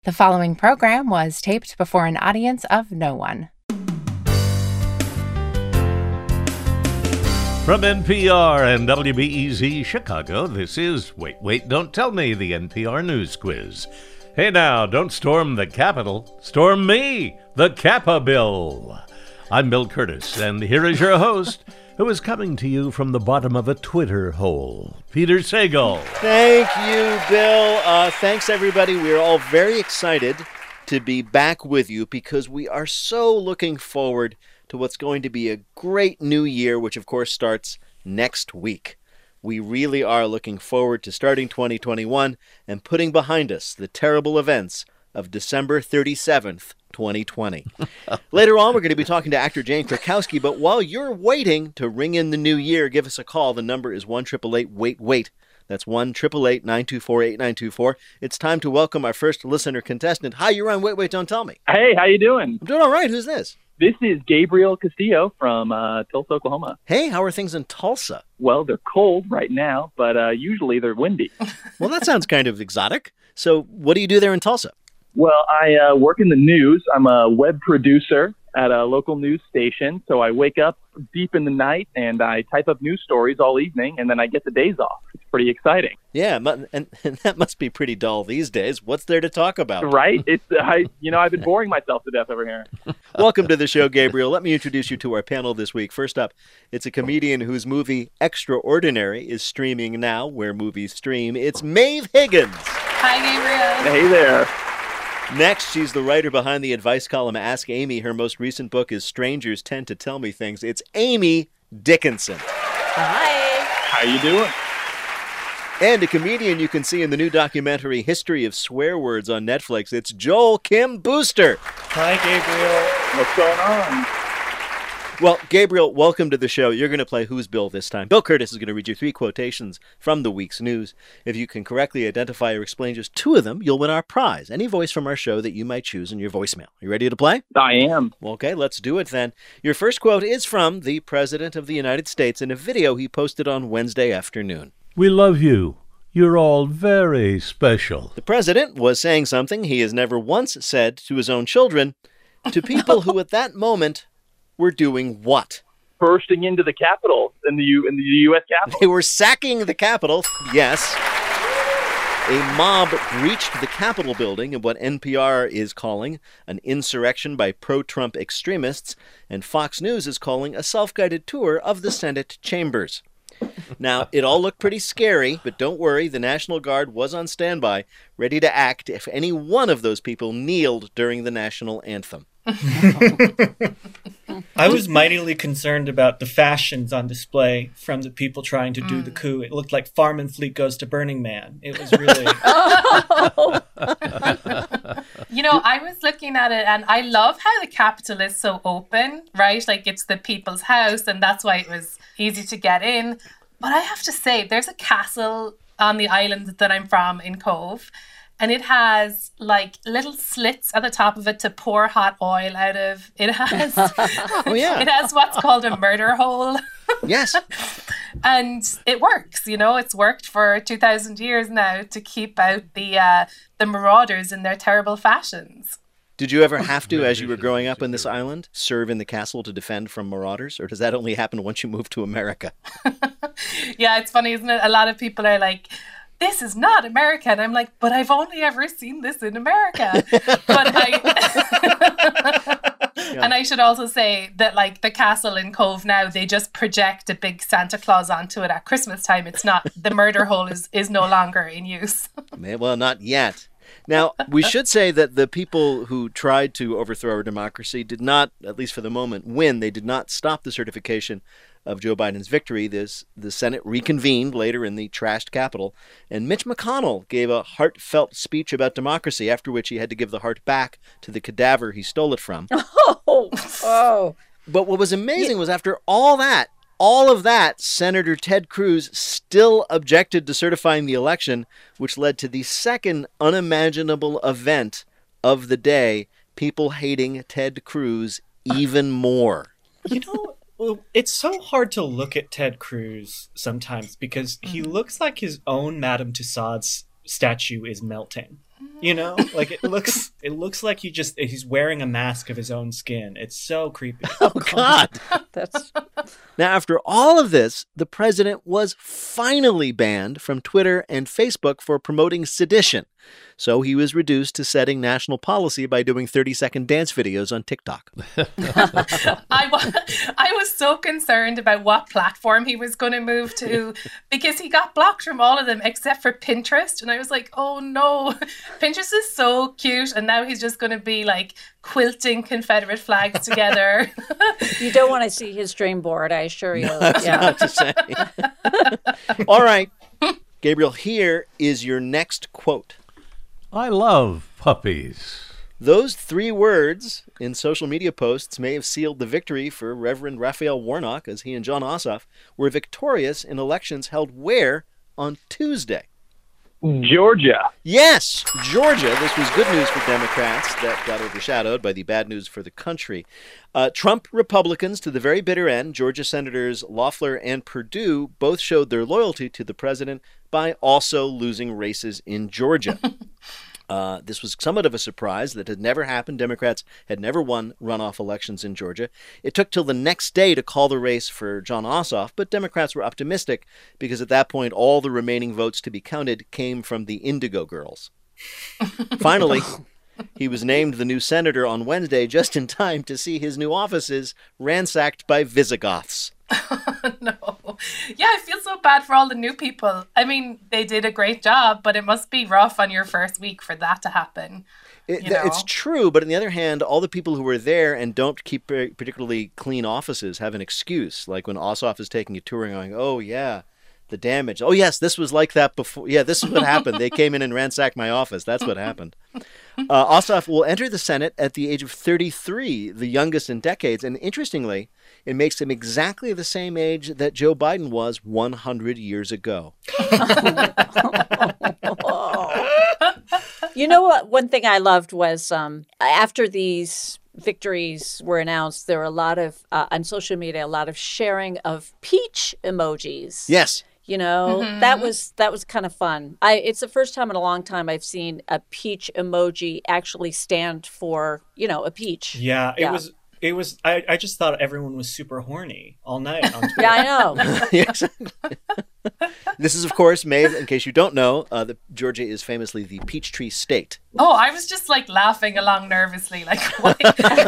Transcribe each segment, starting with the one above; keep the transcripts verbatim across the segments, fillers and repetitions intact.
The following program was taped before an audience of no one. From N P R and W B E Z Chicago, this is Wait, Wait, Don't Tell Me, the N P R News Quiz. Hey now, don't storm the Capitol. Storm me, the Kappa Bill. I'm Bill Curtis, and here is your host, who is coming to you from the bottom of a Twitter hole, Peter Sagal. Thank you, Bill. Uh, thanks, everybody. We are all very excited to be back with you because we are so looking forward to what's going to be a great new year, which, of course, starts next week. We really are looking forward to starting twenty twenty-one and putting behind us the terrible events of December thirty-seventh, twenty twenty. Later on, we're going to be talking to actor Jane Krakowski, but while you're waiting to ring in the new year, give us a call. The number is one eight eight eight wait wait. That's one eight eight eight nine two four eight nine two four. It's time to welcome our first listener contestant. Hi, you're on Wait, Wait, Don't Tell Me. Hey, how you doing? I'm doing all right. Who's this? This is Gabriel Castillo from uh, Tulsa, Oklahoma. Hey, how are things in Tulsa? Well, they're cold right now, but uh, usually they're windy. Well, that sounds kind of exotic. So what do you do there in Tulsa? Well, I uh, work in the news. I'm a web producer at a local news station. So I wake up deep in the night and I type up news stories all evening, and then I get the days off. It's pretty exciting. Yeah, and, and that must be pretty dull these days. What's there to talk about? Right? It's I, you know, I've been boring myself to death over here. Welcome to the show, Gabriel. Let me introduce you to our panel this week. First up, it's a comedian whose movie Extraordinary is streaming now, where movies stream. It's Maeve Higgins. Hi, Gabriel. Hey there. Next, she's the writer behind the advice column Ask Amy. Her most recent book is Strangers Tend to Tell Me Things. It's Amy Dickinson. Hi. How you doing? And a comedian you can see in the new documentary History of Swear Words on Netflix. It's Joel Kim Booster. Hi, Gabriel. What's going on? Well, Gabriel, welcome to the show. You're going to play Who's Bill this time. Bill Curtis is going to read you three quotations from the week's news. If you can correctly identify or explain just two of them, you'll win our prize. Any voice from our show that you might choose in your voicemail. You ready to play? I am. Okay, let's do it then. Your first quote is from the President of the United States in a video he posted on Wednesday afternoon. We love you. You're all very special. The President was saying something he has never once said to his own children, to people who at that moment were doing what? Bursting into the Capitol, in the U in the U S Capitol. They were sacking the Capitol, yes. A mob breached the Capitol building in what N P R is calling an insurrection by pro-Trump extremists, and Fox News is calling a self-guided tour of the Senate chambers. Now, it all looked pretty scary, but don't worry, the National Guard was on standby, ready to act if any one of those people kneeled during the national anthem. I was mightily concerned about the fashions on display from the people trying to do mm. the coup. It looked like Farm and Fleet Goes to Burning Man. It was really... oh. You know, I was looking at it and I love how the Capitol is so open, right? Like it's the people's house and that's why it was easy to get in. But I have to say, there's a castle on the island that I'm from in Cove. And it has like little slits at the top of it to pour hot oil out of. It has, oh, yeah. It has what's called a murder hole. Yes. And it works, you know, it's worked for two thousand years now to keep out the uh, the marauders in their terrible fashions. Did you ever have to, as you were growing up in this island, serve in the castle to defend from marauders? Or does that only happen once you move to America? Yeah, it's funny, isn't it? A lot of people are like, this is not America. And I'm like, but I've only ever seen this in America. But I... Yeah. And I should also say that, like, the castle in Cove now, they just project a big Santa Claus onto it at Christmas time. It's not, the murder hole is, is no longer in use. Well, not yet. Now, we should say that the people who tried to overthrow our democracy did not, at least for the moment, win. They did not stop the certification of Joe Biden's victory. This, the Senate reconvened later in the trashed Capitol, and Mitch McConnell gave a heartfelt speech about democracy, after which he had to give the heart back to the cadaver he stole it from. Oh, oh. But what was amazing was after all that, all of that, Senator Ted Cruz still objected to certifying the election, which led to the second unimaginable event of the day, people hating Ted Cruz even more. You know, well, it's so hard to look at Ted Cruz sometimes because he looks like his own Madame Tussauds statue is melting. You know, like it looks, it looks like he just he's wearing a mask of his own skin. It's so creepy. Oh, God. That's Now, after all of this, the president was finally banned from Twitter and Facebook for promoting sedition. So he was reduced to setting national policy by doing thirty-second dance videos on TikTok. I, wa- I was so concerned about what platform he was going to move to because he got blocked from all of them except for Pinterest. And I was like, oh no, Pinterest is so cute. And now he's just going to be like quilting Confederate flags together. you don't want to see his dream board, I assure you. I was Yeah. about to say. All right, Gabriel, here is your next quote. I love puppies. Those three words in social media posts may have sealed the victory for Reverend Raphael Warnock, as he and Jon Ossoff were victorious in elections held where on Tuesday? Georgia. Yes, Georgia. This was good news for Democrats that got overshadowed by the bad news for the country. Uh, Trump Republicans to the very bitter end, Georgia Senators Loeffler and Perdue both showed their loyalty to the president by also losing races in Georgia. Uh, this was somewhat of a surprise that had never happened. Democrats had never won runoff elections in Georgia. It took till the next day to call the race for Jon Ossoff, but Democrats were optimistic because at that point all the remaining votes to be counted came from the Indigo Girls. Finally, he was named the new senator on Wednesday just in time to see his new offices ransacked by Visigoths. No. Yeah, I feel so bad for all the new people. I mean, they did a great job, but it must be rough on your first week for that to happen. It, you know? It's true, but on the other hand, all the people who were there and don't keep particularly clean offices have an excuse. Like when Ossoff is taking a tour and going, oh, yeah, the damage. Oh, yes, this was like that before. Yeah, this is what happened. They came in and ransacked my office. That's what happened. Uh, Ossoff will enter the Senate at the age of thirty-three, the youngest in decades. And interestingly, it makes him exactly the same age that Joe Biden was one hundred years ago. You know what? One thing I loved was um, after these victories were announced, there were a lot of, uh, on social media, a lot of sharing of peach emojis. Yes. You know, Mm-hmm. that was that was kind of fun. I it's the first time in a long time I've seen a peach emoji actually stand for, you know, a peach. Yeah, it Yeah. was. It was. I, I just thought everyone was super horny all night on Twitter. Yeah, I know. Yeah, exactly. This is, of course, Maeve, in case you don't know, uh, the, Georgia is famously the Peachtree State. Oh, I was just like laughing along nervously, like, what?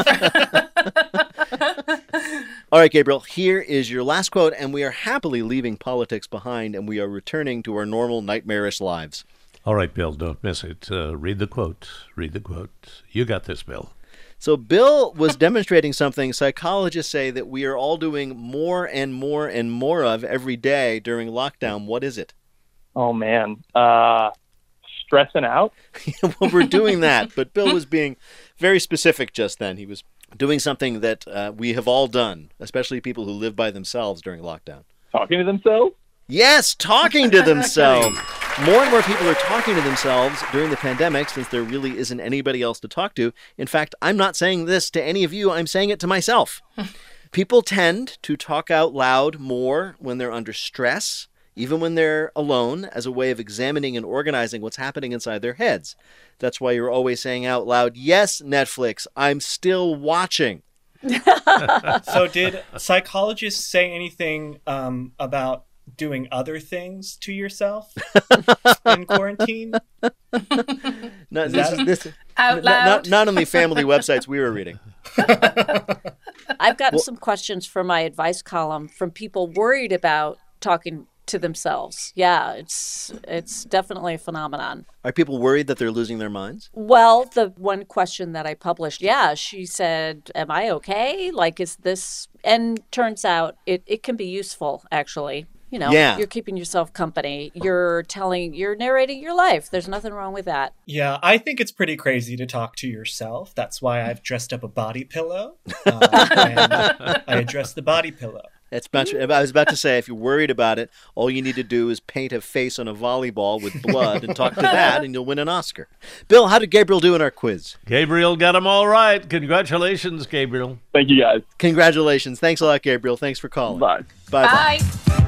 All right, Gabriel, here is your last quote, and we are happily leaving politics behind, and we are returning to our normal nightmarish lives. All right, Bill, don't miss it. Uh, read the quote. Read the quote. You got this, Bill. So Bill was demonstrating something psychologists say that we are all doing more and more and more of every day during lockdown. What is it? Oh, man. Uh, stressing out? Well, we're doing that, but Bill was being very specific just then. He was doing something that uh, we have all done, especially people who live by themselves during lockdown. Talking to themselves? Yes, talking to themselves. More and more people are talking to themselves during the pandemic since there really isn't anybody else to talk to. In fact, I'm not saying this to any of you. I'm saying it to myself. People tend to talk out loud more when they're under stress, even when they're alone, as a way of examining and organizing what's happening inside their heads. That's why you're always saying out loud, yes, Netflix, I'm still watching. So did psychologists say anything um, about doing other things to yourself in quarantine? No, this is this Out n- loud. Not, not on the family websites we were reading. I've gotten some questions for my advice column from people worried about talking to themselves. Yeah, it's it's definitely a phenomenon. Are people worried that they're losing their minds? Well, the one question that I published, yeah, she said, am I okay? Like, is this, and turns out it, it can be useful, actually. You know, Yeah. you're keeping yourself company. You're telling, you're narrating your life. There's nothing wrong with that. Yeah, I think it's pretty crazy to talk to yourself. That's why I've dressed up a body pillow. Uh, and I address the body pillow. It's much, I was about to say, if you're worried about it, all you need to do is paint a face on a volleyball with blood and talk to that, and you'll win an Oscar. Bill, how did Gabriel do in our quiz? Gabriel got them all right. Congratulations, Gabriel. Thank you, guys. Congratulations. Thanks a lot, Gabriel. Thanks for calling. Bye. Bye-bye. Bye.